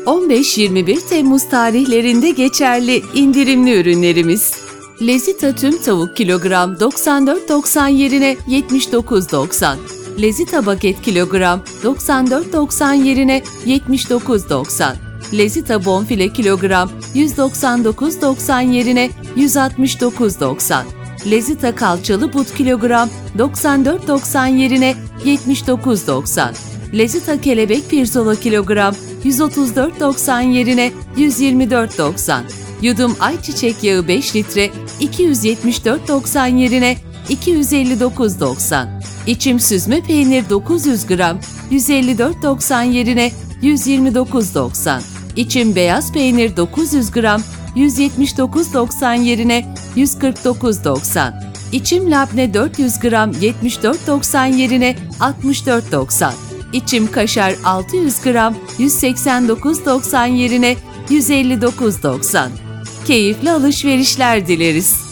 15-21 Temmuz tarihlerinde geçerli indirimli ürünlerimiz. Lezita tüm tavuk kilogram 94.90 yerine 79.90. Lezita baget kilogram 94.90 yerine 79.90. Lezita bonfile kilogram 199.90 yerine 169.90. Lezita kalçalı but kilogram 94.90 yerine 79.90. Lezita kelebek pirzola kilogram 134.90 yerine 124.90. Yudum ayçiçek yağı 5 litre 274.90 yerine 259.90. İçim süzme peynir 900 gram 154.90 yerine 129.90. İçim beyaz peynir 900 gram 179.90 yerine 149.90. İçim labne 400 gram 74.90 yerine 64.90. İçim kaşar 600 gram 189.90 yerine 159.90. Keyifli alışverişler dileriz.